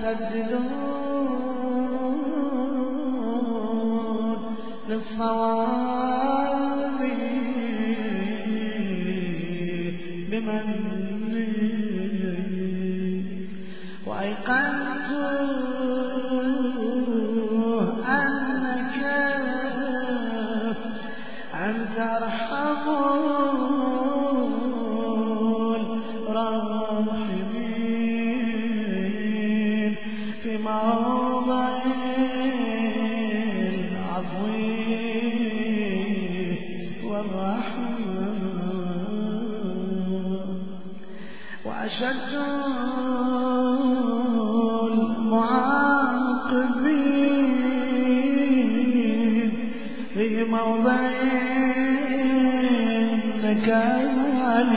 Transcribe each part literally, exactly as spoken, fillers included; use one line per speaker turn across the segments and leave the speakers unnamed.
يسددون للصواب بمني وأيقنت أنك أنت أرحم الراحمين في موضع العفو والرحمة وأشد المعاقبين في موضع النكال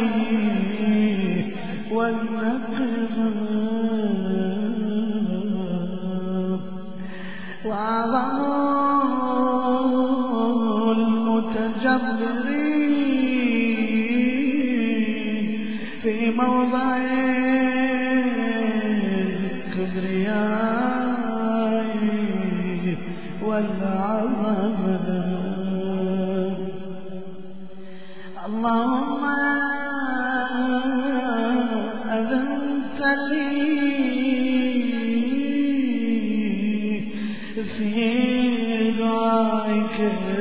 والنقمة وأعظم المتجبرين في موضع الكبرياء والعظمة. اللهم أذنت لي في دعائك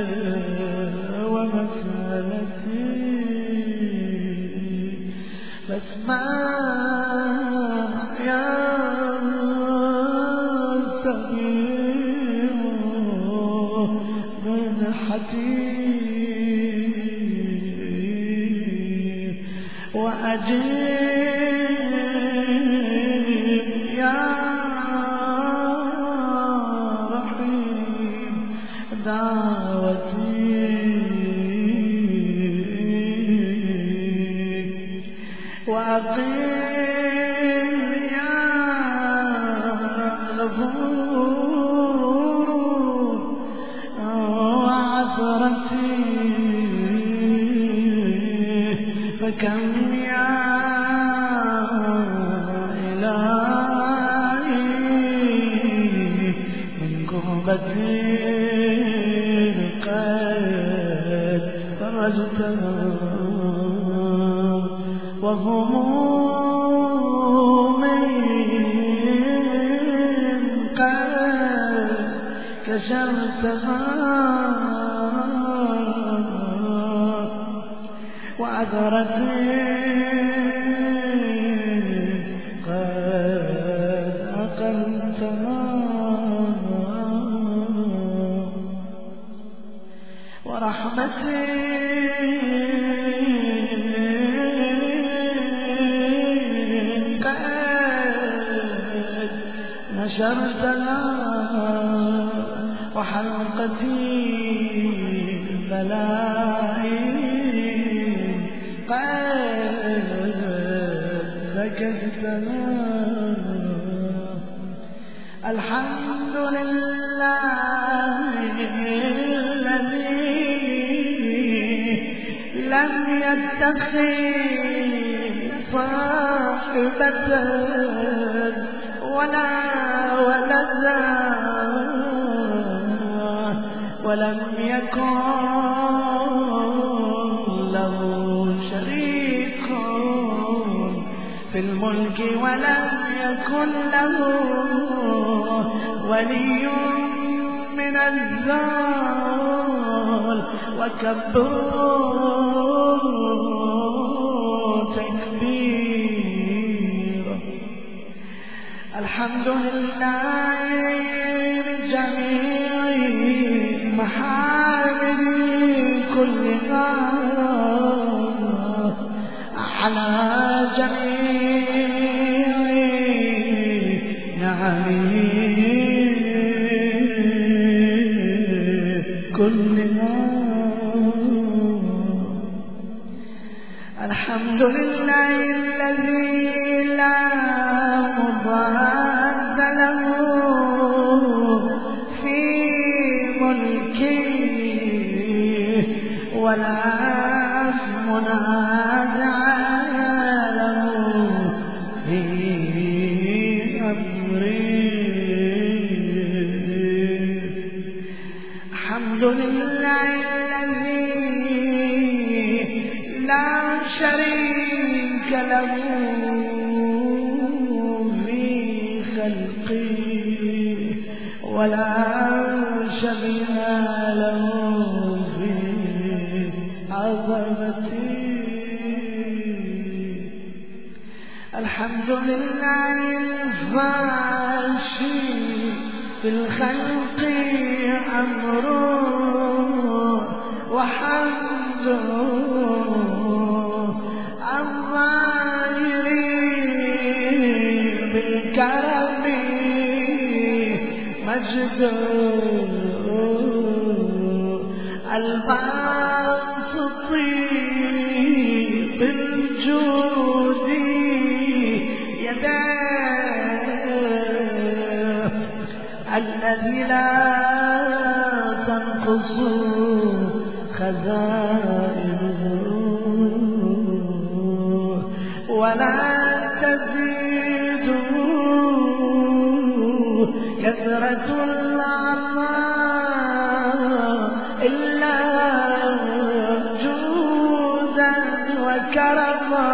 ومثالتي فاسمع يا سميع منحتي وأجب يا رحيم دعوتي وأقم يا غفور وعثرتي فكم يا إلهي من كربتي قد فرجتها وهمومي قد كشفتها وعذرتي قد أقلتها ورحمتي قد نشرتها وحلقتي بلائي قد ذكرتنا. الحمد لله الذي لم يتخذ صاحبة ولا ولدا ولم يكن له شريك في الملك ولم يكن له ولي من الذل وكبره تكبيرا. الحمد لله بجميع محامده كلها على جميع نعمه كلها. الحمد لله الذي لا مضاد له في ملكه ولا منازع له في أمره. ولا شبيه له في عظمته. الحمد لله الفاشي في الخلق أمره وحمده الظاهر بالكرم مجده الباسط بالجود يداه الذي لا تنقص خزائنه ولا تزيده كثرة العطاء إلا جودا وكرما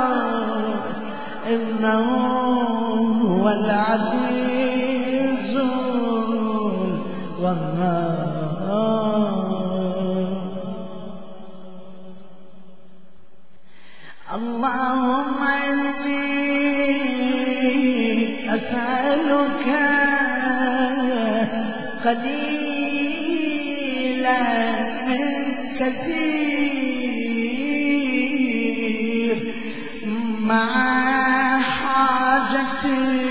إنه هو العزيز الوهاب. اللهم إني أسألك قليلا من كثير مع حاجة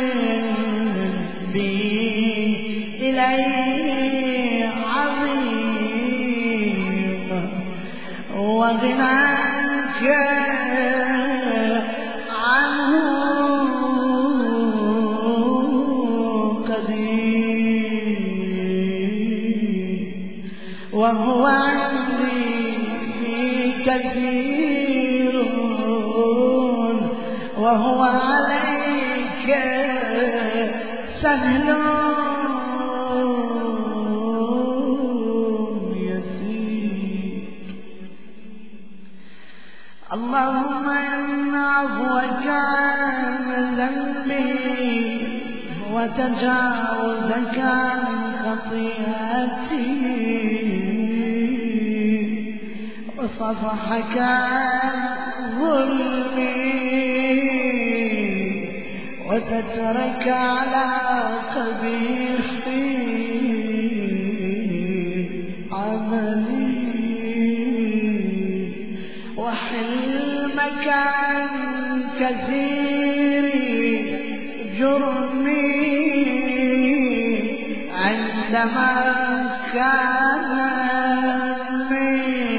بي إليه عظيم وغناك عنه قدير وهو عندي كثير وهو عليك سهل يسير. اللهم إن عفوك عن ذنبي وتجاوزك عن خطيئتي وصفحك عن ظلمي وسترك على قبيح عملي وحلمك عن كثير جرمي عندما كان من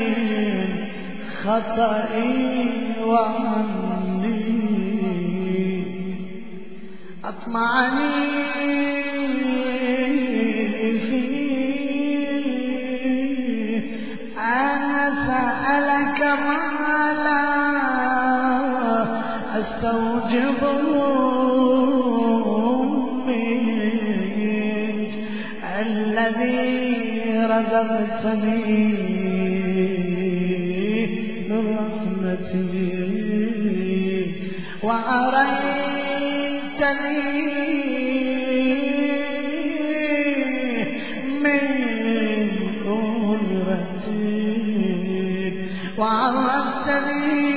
خطئي وعمدي أطمعني فيه أنا سألك ما لا أستوجبه منك الذي رزقتني من رحمته وأريتني من قدرتك وعرفتني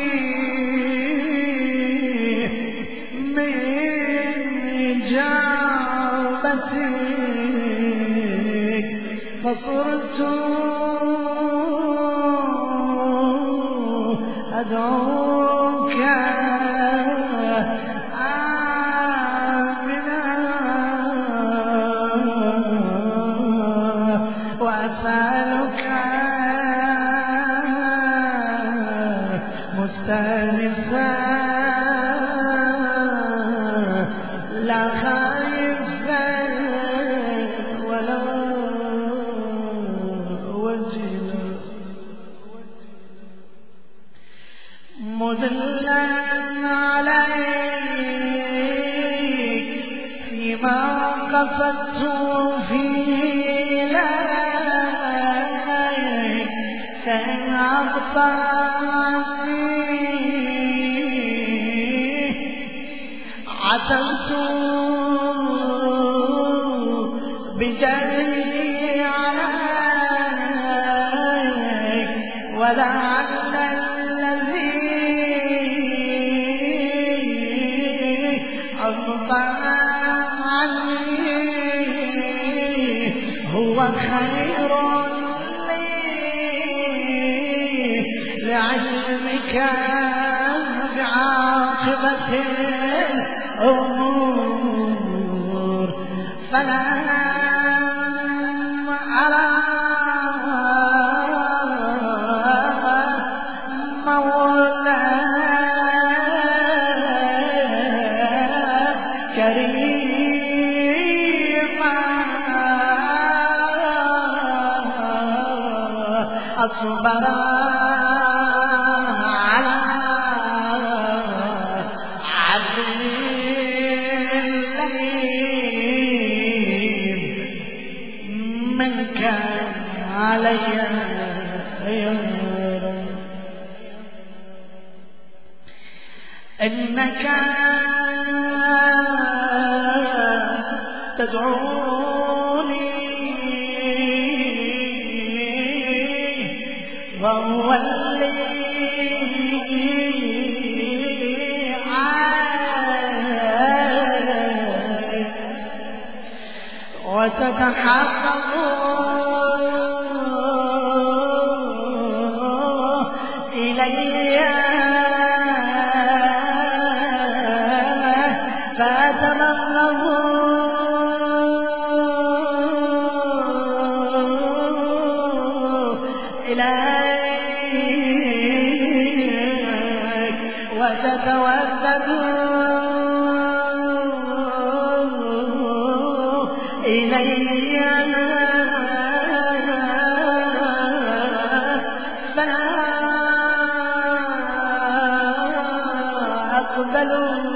من إجابتك فصرت أدعوك آمنا وأسألك مستأنسا لا خائفا ولا وجلا مدلا عليك فيما قصدت فيه إليك كأن أبطأني عتلت جري عليك ولعل الذي أبطأ عني هو خير لي لعلمك بعاقبة الأمور فلا أرى مولى كريما أصبر على عبد اللئيم من كان علي يرى إنك تدعوني وهو اللي عاد وتتحقق إلي فأتمنه إليك وتتودد إلي فلا أقبل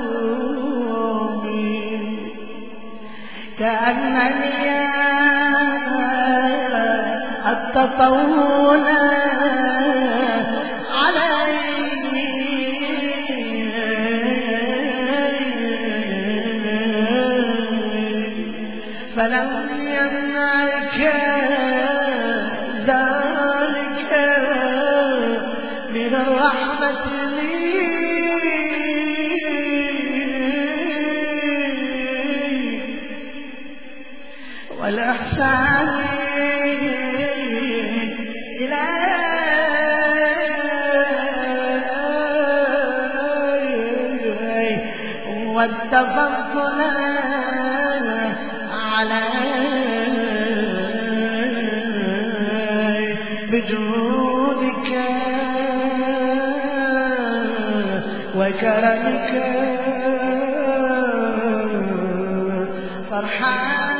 كأنني التطول عليك فلم يمنعك ذلك من الرحمة لي والإحسان إليك والتفضل عليك بجودك وكرمك فرحان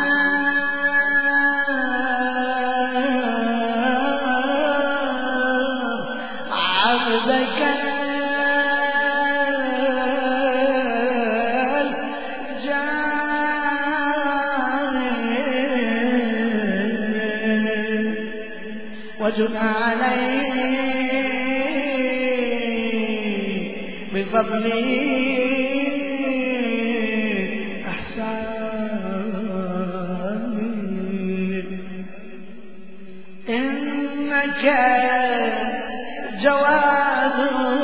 عبدك وجد عليه بفضله أحساني إنك جواد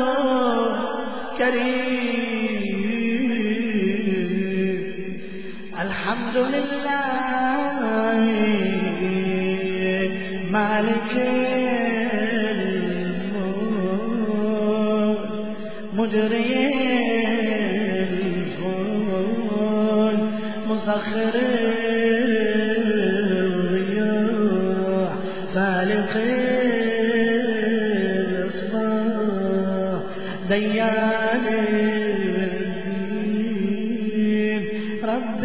كريم الحمد لله مالك الملك مجري الفلك مسخر الرياح فالق الإصباح ديان الدين رب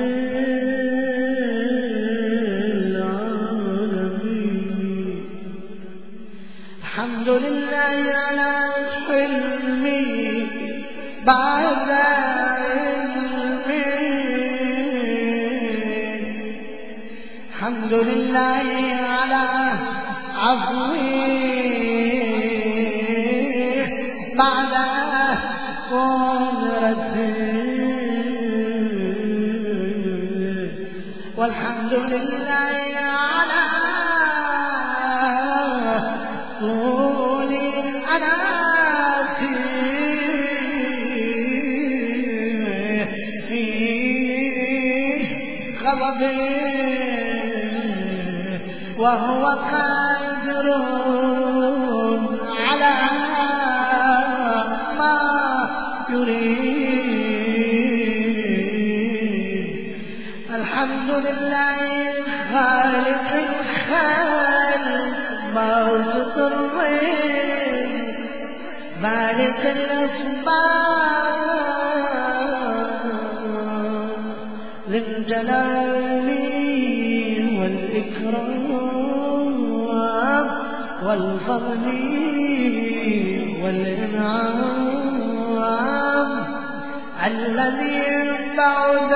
الحمد لله على حلمي بعد علمي الحمد لله على عفوي بعد قدرتي والحمد لله على طول الأنات في غضبه وهو قادر على ما يريد. الحمد لله الخالق الخالق موجود الرين مالك الأسباب للجلال والإكرام والفضل والإنعام الذي بعد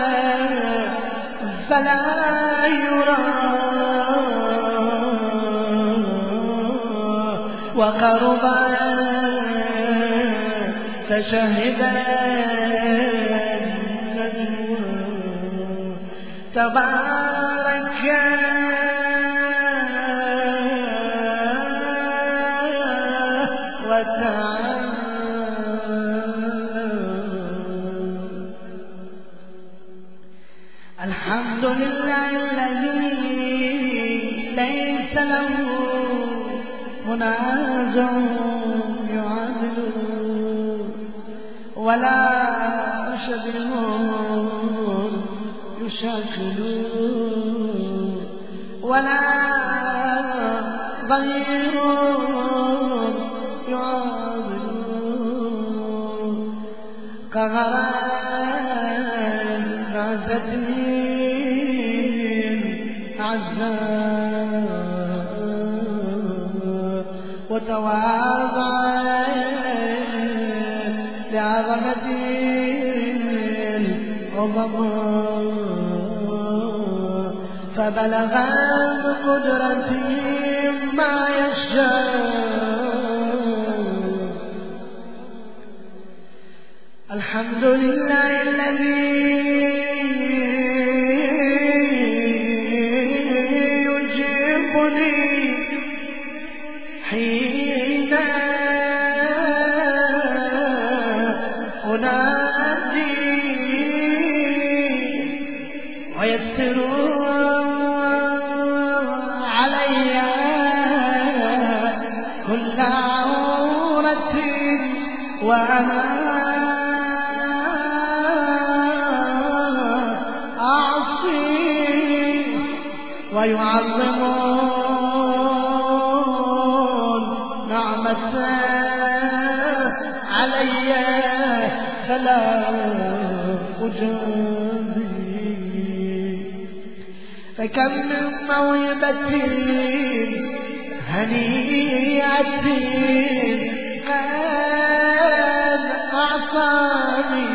فلا يرى وقرب فشهدا تبارك وتعالى. الحمد لله الذي ليس له منازع يعادل ولا شبيه يشاكل ولا ضير يعادل قهرا عزتني عزاء وتواضع لعظمته العظماء فبلغ بقدرته ما يشاء. الحمد لله الذي يجيبني حين أنادي ويسر علي كل عورة وأنا أعصي ويعظمون نعمة علي فلا أجازي. فكم من موهبة هنيئة قد أعطاني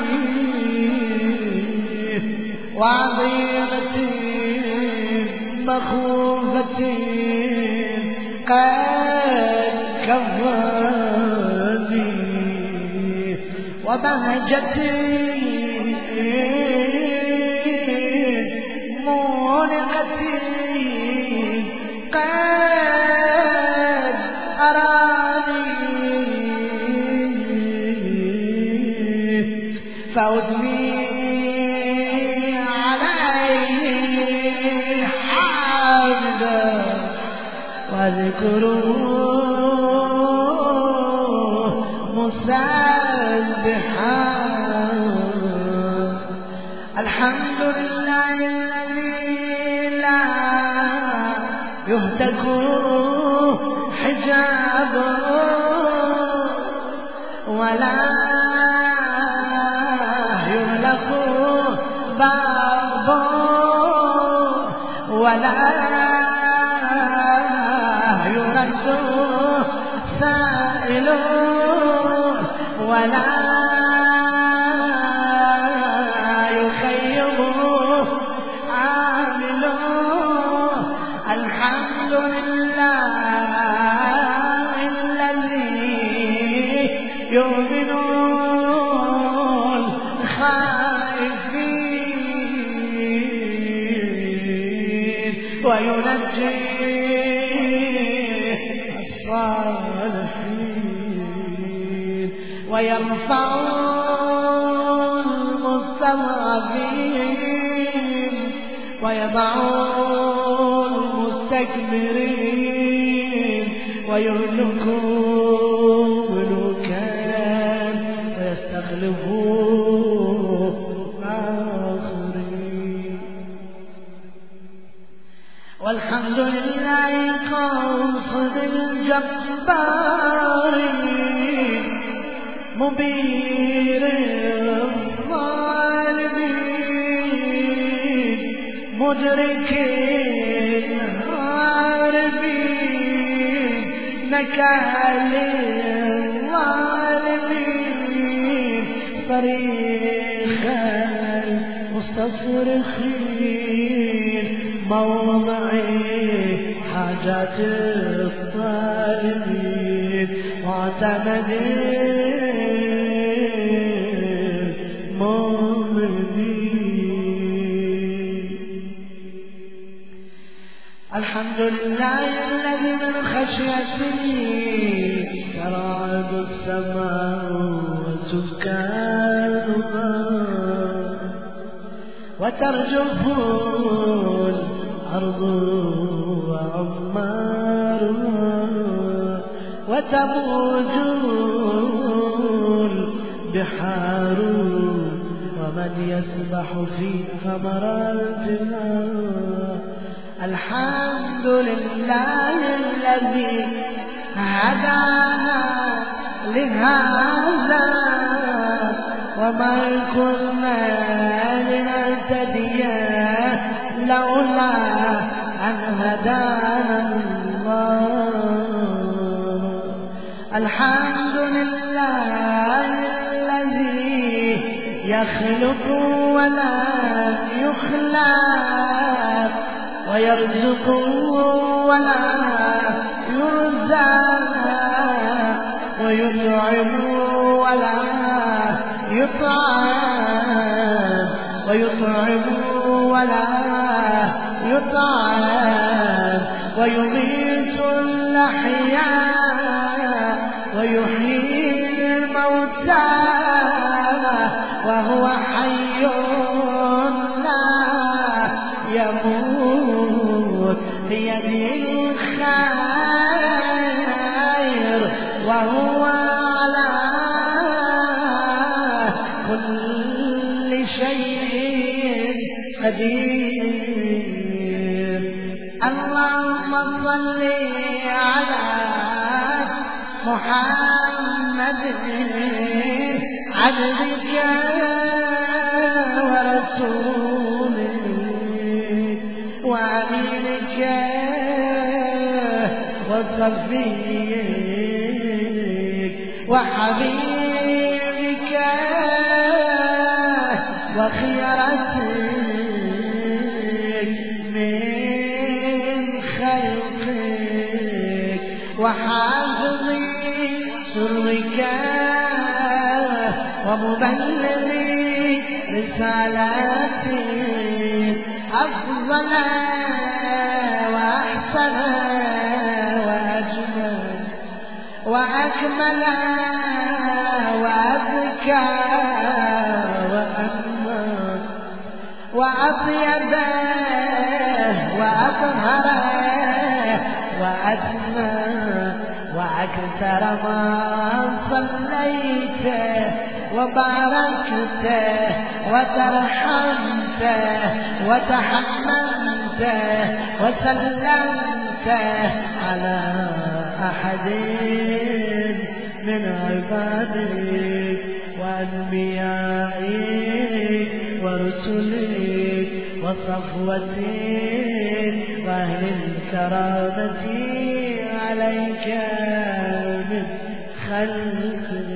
وعظيمة مخوفة قد كفاني وبهجة مونقة قد أراني فأدمي عليه حامدا واذكروه مسبحا. الحمد لله الذي لا يهتك حجابه ولا يغلق بابه ولا يرد سائل ولا يخيب عامل. الحمد لله الذي يؤمن الخائفين وينجي الصالحين ويرفع المستضعفين ويضع المستكبرين ويهلك ملوكا ويستخلف آخرين. والحمد لله قاصد الجبارين مبير الظالمين مدرك الهاربين نكال الظالمين صريخ المستصرخين موضع حاجات الطالبين معتمد المؤمنين. الحمد لله الذي من خشيته ترعد السماء وسكانها وترجف الأرض وعمارها وتموج البحار ومن يسبح في ثمراتها. الحمد لله الذي هدانا لهذا وما كنا لنهتدي لولا أن هدانا الله. الحمد لله الذي يخلق ولا يخلق ويرزق ولا يرزق ويطعم ولا يطعم ويطعم ولا يطعم ويميت الأحياء ويحيي الموتى وهو حي لا يموت بيده الخير وهو على كل شيء قدير. اللهم صل على محمد عبدك ورسولك وأمينك وصفيك وحبيبك وخيرتك من خلقك وحافظ سرك ومبلغ رسالاتك أفضل وأحسن وأجمل وأكمل وأذكى وأنمى وأطيب وأطهر وأدنى وأكثر ما صليت وباركت وترحمت وتحملت وسلمت على أحد من عبادك وأنبيائك ورسلك وصفوتك وأهل الكرامة عليك من خلقك.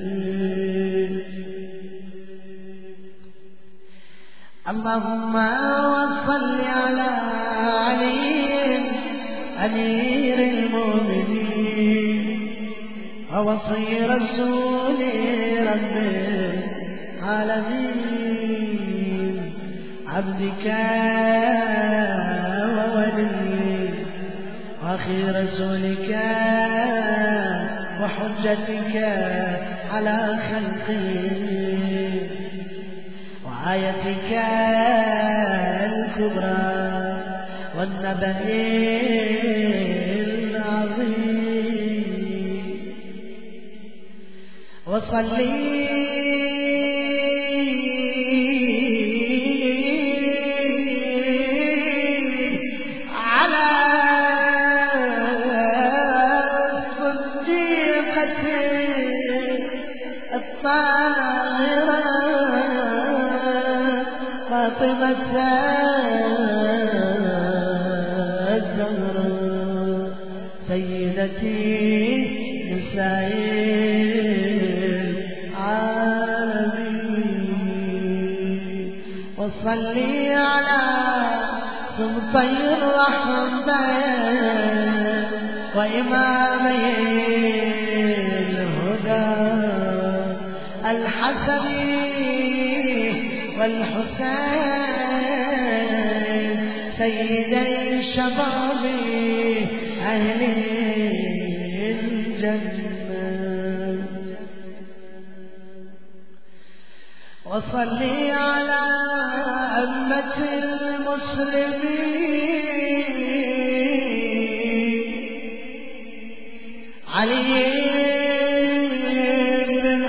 اللهم صل على علي أمير المؤمنين ووصي رسول رب العالمين عبدك وولي أخي رسولك وحجتك على خلقه وآيتك الكبرى والنبأ العظيم وصلي على الصديقة الطاهرة فاطمة الزهراء سيدتي نساء العالمين وصلي على صنفي الرحمة وإمامي الهدى الحسن والحسين سيدي شباب أهل الجنة وصلي على أمة المسلمين علي بن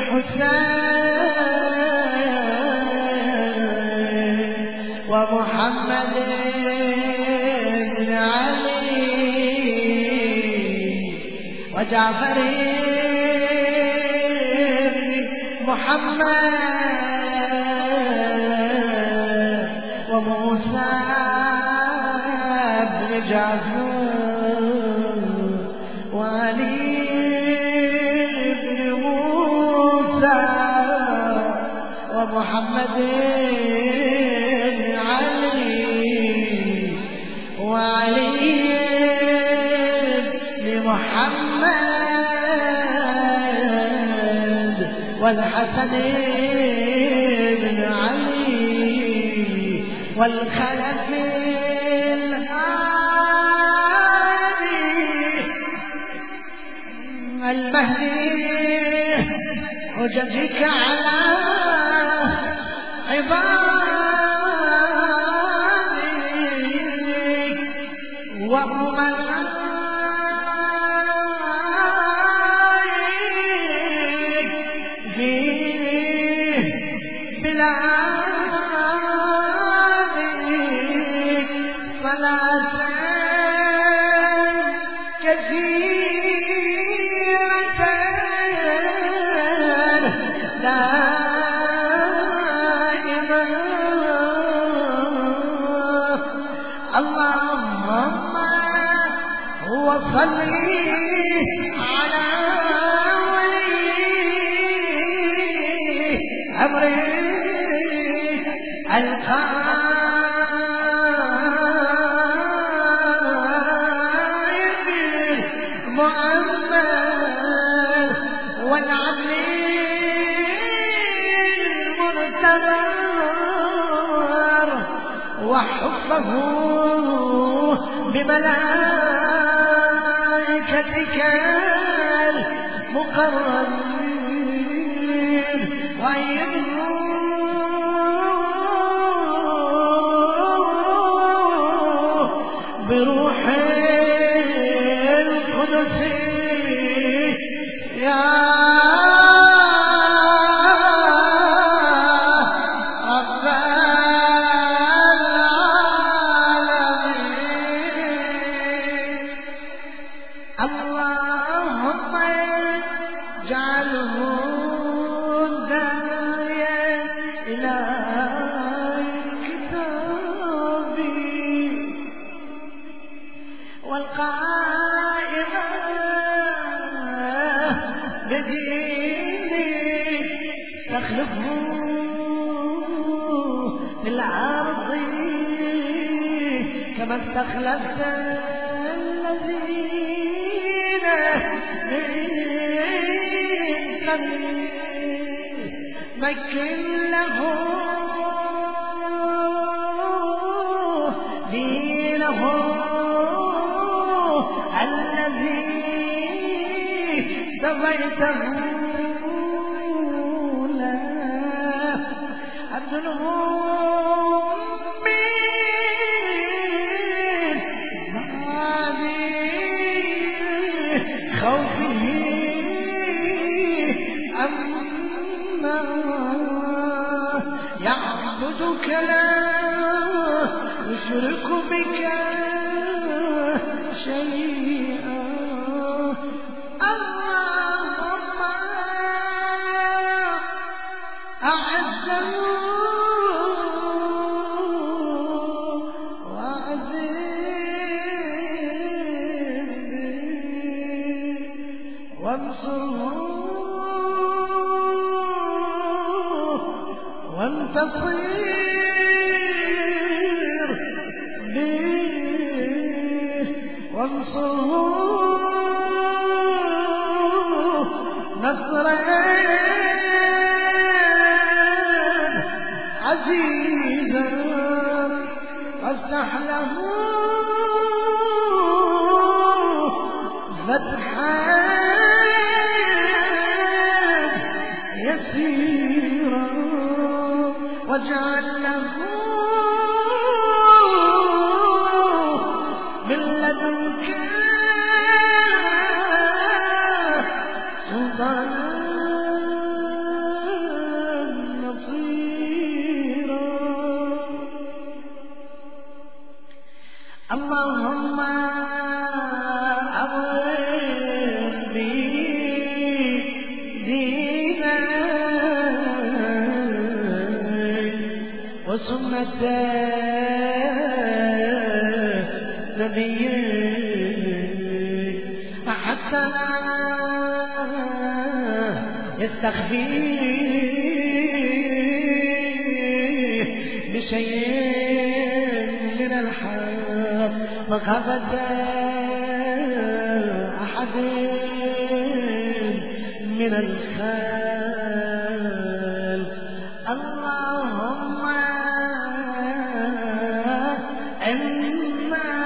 حسين ومحمد بن علي وجعفر بن محمد وموسى بن جعفر وعلي بن موسى ومحمد بن علي وعلي بن محمد والحسن بن علي والخلف الهادي المهدي حجتك على عبادك وأمنائك في بلادك صلاة كثيرة دائما اللهم وصلي على ولي أمرك القائد المؤمل والعدل المنتظر وحبه بملائكتك المقربين وأيده بروح القدس يا رب العالمين اللهم اجعله داعيا إلى الكتاب والقائمة بدينك تخلفه في الأرض كما استخلفت الذين من قبلك مكن له دينه قضيته لا عبد المؤمن هذه خوفه أما يعبدك لا يشرك بك شيئا اللهم أعزه وانصره وانتصر به وانصره نصرا عزيزا وافتح له فتحا يسيرا واجعل له من لدنك سلطانا نصيرا اللهم وسنة نبيك حتى يستخفي بشيء من الحق مخافة أحد من الخلق اللهم إنا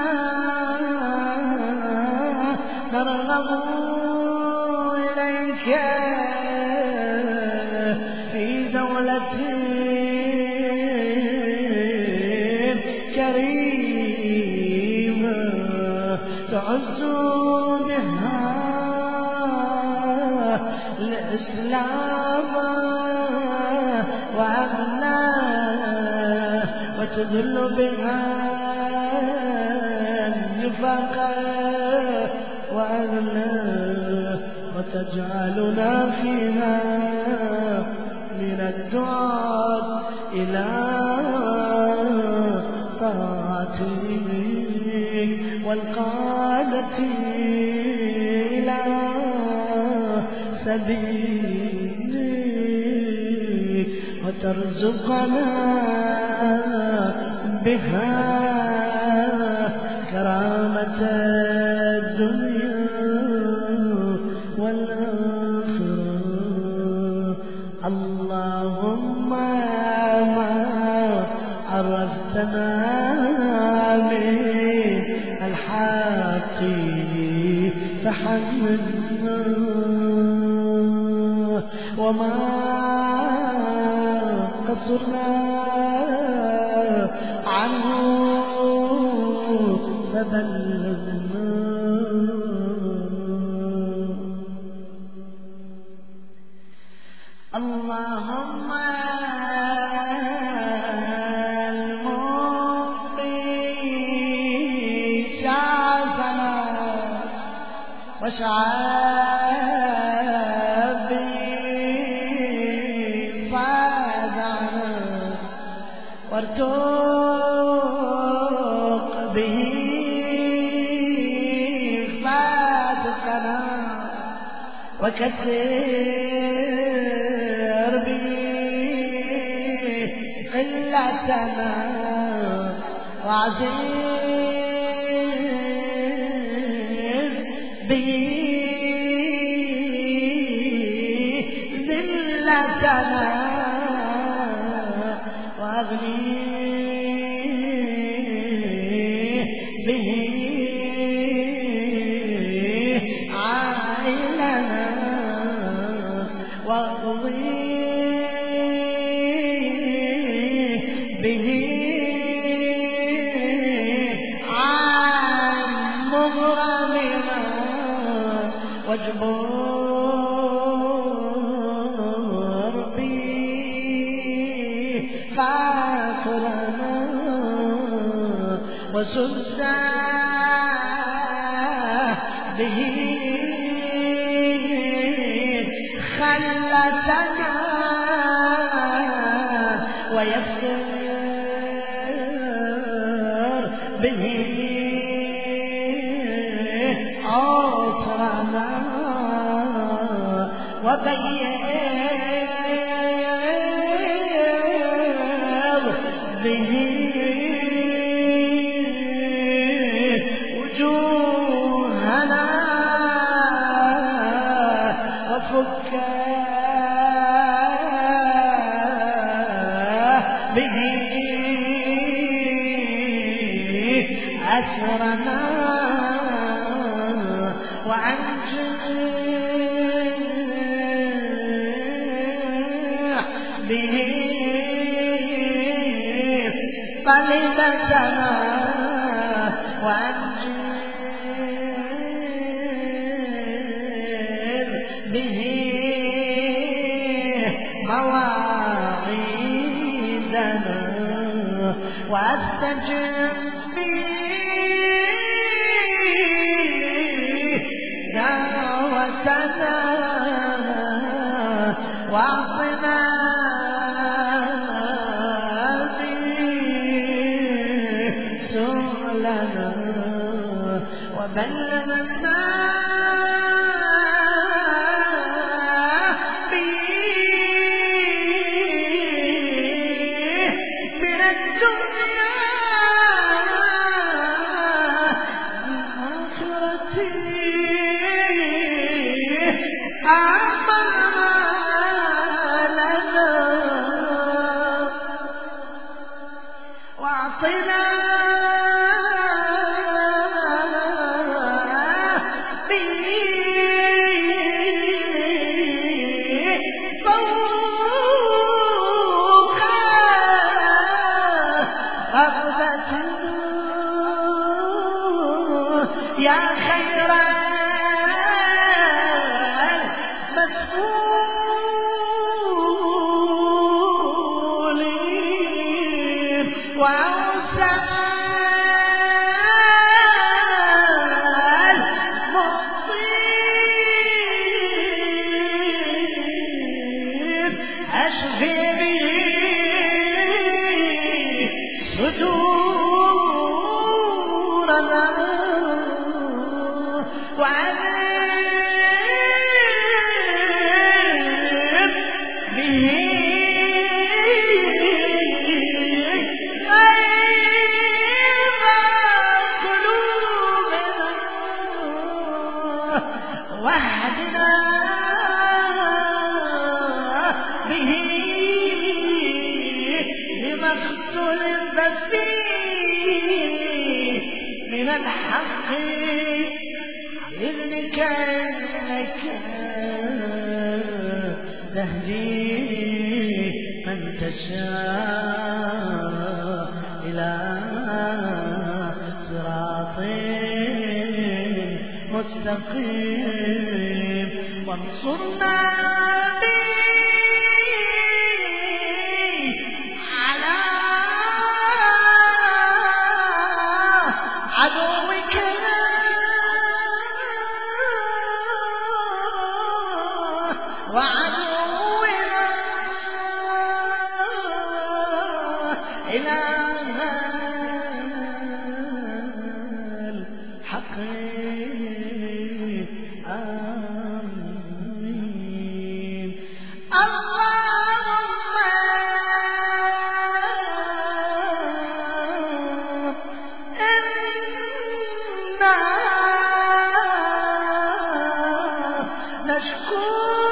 نرغب إليك في دولة كريمة تعز بها الإسلام وأغناه وتذل بها النفاق وأغناه وتجعلنا فيها من الدعاة إلى طاعتك والقادة إلى سبيلك وترزقنا بها كرامة الدنيا والآخرة اللهم ما عرفتنا من الحق فحمدنا وما قصرنا عنه فبلغنا اللهم المؤمن شعبنا وشعابي صادعنا وارتق به فاتقنا وكثر به قلتنا وعزيز به ذلتنا واغني به عائلنا عطرنا وسدى به خلتنا ويسر به عسرنا وبيض به وجوهنا وفك به أسرنا وأنجح به طلبتنا وأنجب به مواعيدنا وأستجب به دعوتنا واعطنا سؤلنا وبلغنا من الدنيا الآخرة أعمالنا واعطنا يا خير المسؤولين وأوسع المعطين أشفي به صدورنا وعذب به غيظ قلوبنا واهدنا به لما اختلف فيه من الحق بإذنك إنك تهدي من تشاء إلى صراط مستقيم وانصرنا به على عدوك وعدونا إلى الحق آمين. اللهم إنا نشكو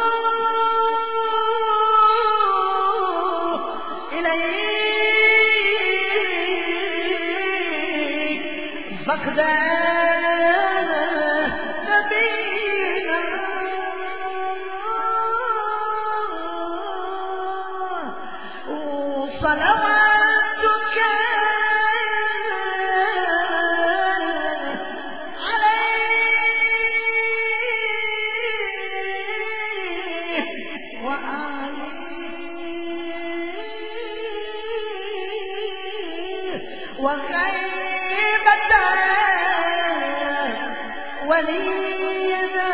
إليك فقدان نبينا وصلواتك عليه وآله وخيبة ولينا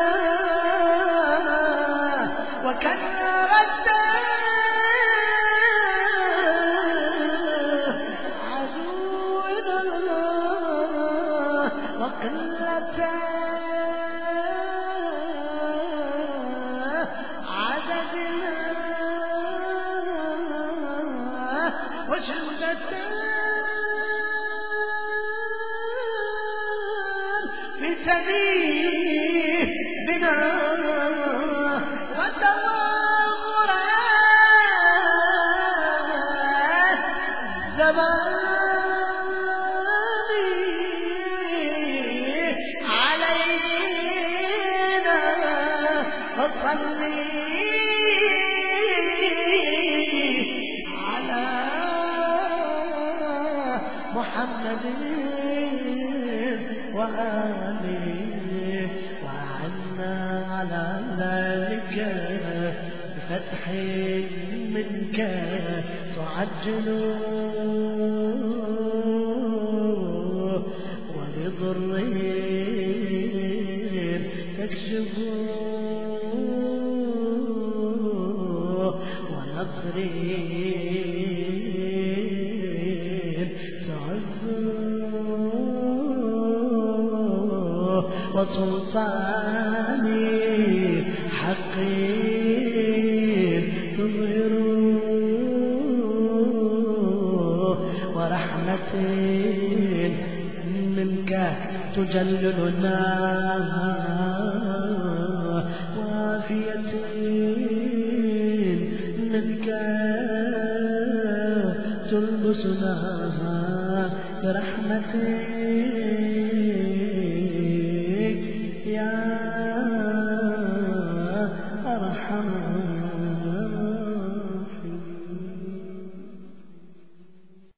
وكثرة عدونا وقلة عددنا وشدة بتبيه بنا وتغامر الزمان علينا فصلي على محمد وآله وعنا على ذلك بفتح منك تعجل ولضر تكشف ونصر تعز وسلطاني حقي تظهر ورحمة منك تجللنا وعافية منك تلبسنا برحمة